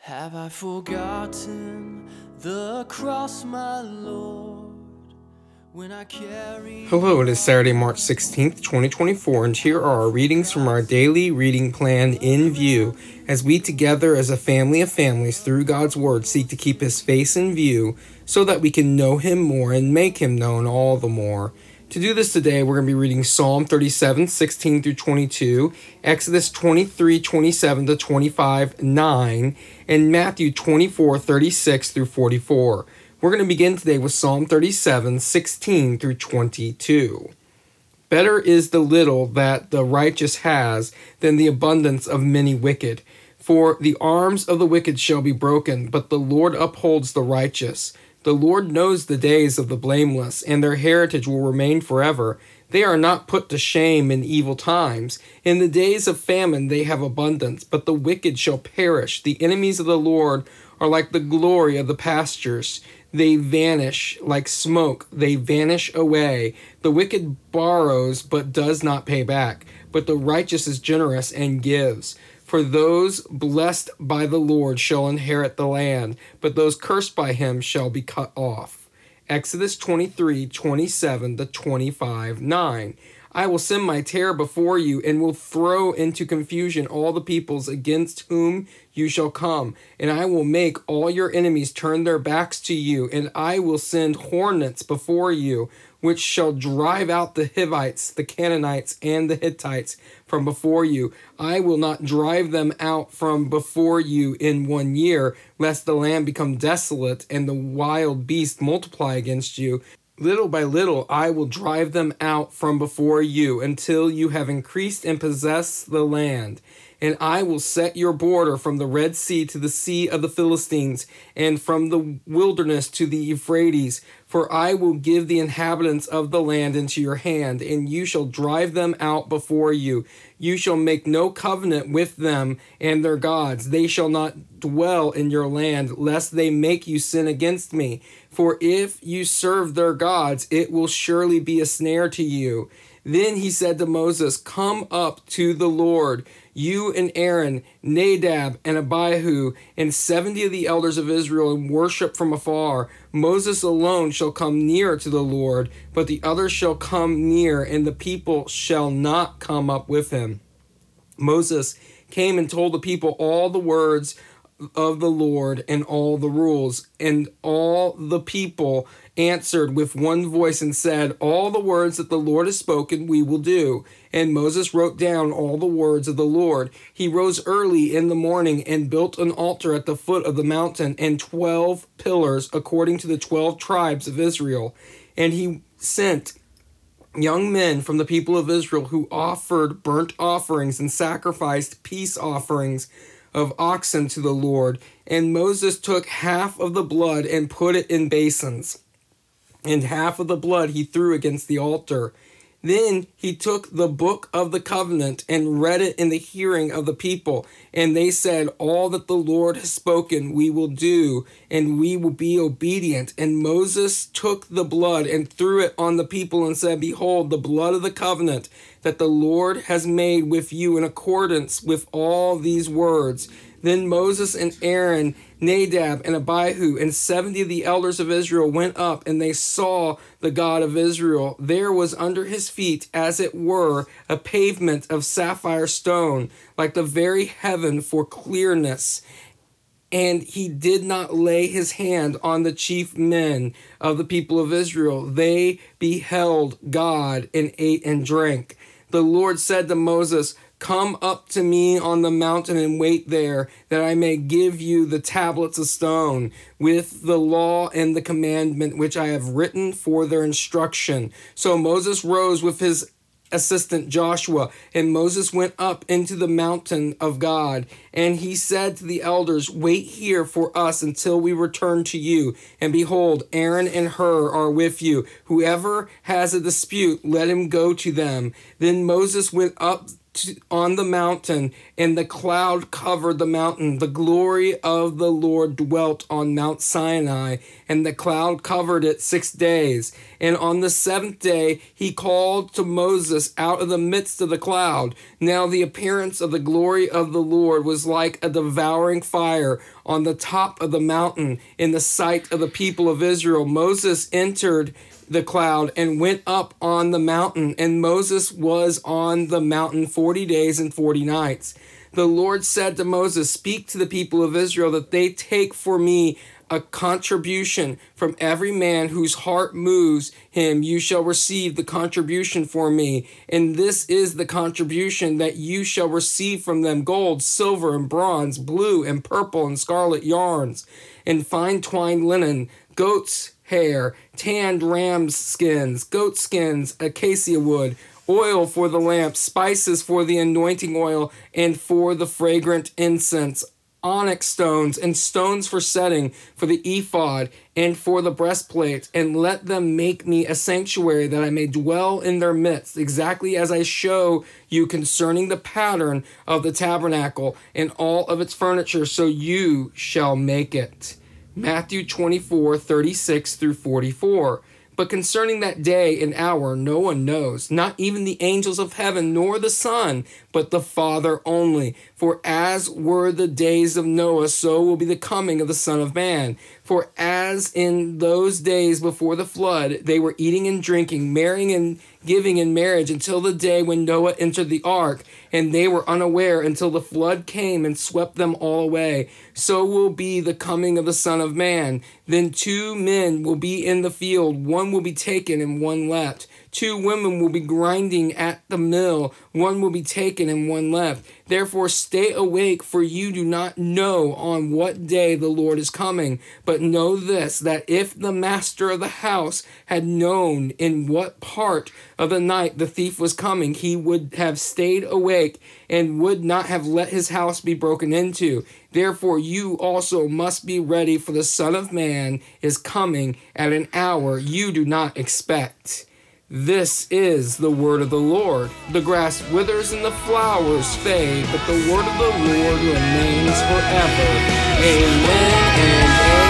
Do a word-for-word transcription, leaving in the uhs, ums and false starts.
Have I forgotten the cross, my Lord, when I carry... Hello, it is Saturday, March sixteenth, twenty twenty-four, and here are our readings from our daily reading plan in view as we together as a family of families through God's Word seek to keep His face in view so that we can know Him more and make Him known all the more. To do this today, we're going to be reading Psalm thirty-seven, sixteen through twenty-two, Exodus twenty-three, twenty-seven to twenty-five, nine, and Matthew twenty-four, thirty-six through forty-four. We're going to begin today with Psalm thirty-seven, sixteen through twenty-two. Better is the little that the righteous has than the abundance of many wicked. For the arms of the wicked shall be broken, but the Lord upholds the righteous. The Lord knows the days of the blameless, and their heritage will remain forever. They are not put to shame in evil times. In the days of famine they have abundance, but the wicked shall perish. The enemies of the Lord are like the glory of the pastures. They vanish like smoke. They vanish away. The wicked borrows, but does not pay back. But the righteous is generous and gives. For those blessed by the Lord shall inherit the land, but those cursed by him shall be cut off. Exodus twenty-three, twenty-seven to twenty-five, nine. I will send my terror before you, and will throw into confusion all the peoples against whom you shall come. And I will make all your enemies turn their backs to you, and I will send hornets before you, which shall drive out the Hivites, the Canaanites, and the Hittites from before you. I will not drive them out from before you in one year, lest the land become desolate, and the wild beasts multiply against you. Little by little I will drive them out from before you, until you have increased and possessed the land. And I will set your border from the Red Sea to the Sea of the Philistines, and from the wilderness to the Euphrates. For I will give the inhabitants of the land into your hand, and you shall drive them out before you. You shall make no covenant with them and their gods. They shall not dwell in your land, lest they make you sin against me. For if you serve their gods, it will surely be a snare to you. Then he said to Moses, Come up to the Lord, you and Aaron, Nadab and Abihu, and seventy of the elders of Israel, and worship from afar. Moses alone shall come near to the Lord, but the others shall come near, and the people shall not come up with him. Moses came and told the people all the words of the Lord and all the rules, and all the people answered with one voice and said, All the words that the Lord has spoken we will do. And Moses wrote down all the words of the Lord. He rose early in the morning and built an altar at the foot of the mountain, and twelve pillars according to the twelve tribes of Israel. And he sent young men from the people of Israel who offered burnt offerings and sacrificed peace offerings of oxen to the Lord. And Moses took half of the blood and put it in basins, and half of the blood he threw against the altar. Then he took the book of the covenant and read it in the hearing of the people. And they said, All that the Lord has spoken we will do, and we will be obedient. And Moses took the blood and threw it on the people and said, Behold, the blood of the covenant that the Lord has made with you in accordance with all these words. Then Moses and Aaron, Nadab and Abihu, and seventy of the elders of Israel went up, and they saw the God of Israel. There was under his feet, as it were, a pavement of sapphire stone, like the very heaven for clearness. And he did not lay his hand on the chief men of the people of Israel. They beheld God and ate and drank. The Lord said to Moses, Come up to me on the mountain and wait there, that I may give you the tablets of stone with the law and the commandment which I have written for their instruction. So Moses rose with his assistant Joshua, and Moses went up into the mountain of God. And he said to the elders, Wait here for us until we return to you. And behold, Aaron and Hur are with you. Whoever has a dispute, let him go to them. Then Moses went up to, on the mountain, and the cloud covered the mountain. The glory of the Lord dwelt on Mount Sinai, and the cloud covered it six days. And on the seventh day he called to Moses out of the midst of the cloud. Now the appearance of the glory of the Lord was like a devouring fire on the top of the mountain in the sight of the people of Israel. Moses entered the cloud and went up on the mountain, and Moses was on the mountain forty days and forty nights. The Lord said to Moses, "Speak to the people of Israel that they take for me a contribution from every man whose heart moves him. You shall receive the contribution for me. And this is the contribution that you shall receive from them: gold, silver, and bronze, blue and purple and scarlet yarns, and fine twined linen, goats' hair, tanned ram's skins, goat skins, acacia wood, oil for the lamp, spices for the anointing oil, and for the fragrant incense, onyx stones, and stones for setting, for the ephod, and for the breastplate. And let them make me a sanctuary, that I may dwell in their midst, exactly as I show you concerning the pattern of the tabernacle and all of its furniture, so you shall make it." Matthew twenty-four, thirty-six through forty-four. But concerning that day and hour no one knows, not even the angels of heaven, nor the Son, but the Father only. For as were the days of Noah, so will be the coming of the Son of Man. For as in those days before the flood, they were eating and drinking, marrying and giving in marriage, until the day when Noah entered the ark, and they were unaware until the flood came and swept them all away, so will be the coming of the Son of Man. Then two men will be in the field, one will be taken and one left. Two women will be grinding at the mill, one will be taken and one left. Therefore stay awake, for you do not know on what day the Lord is coming. But know this, that if the master of the house had known in what part of the night the thief was coming, he would have stayed awake and would not have let his house be broken into. Therefore you also must be ready, for the Son of Man is coming at an hour you do not expect. This is the word of the Lord. The grass withers and the flowers fade, but the word of the Lord remains forever. Amen and amen.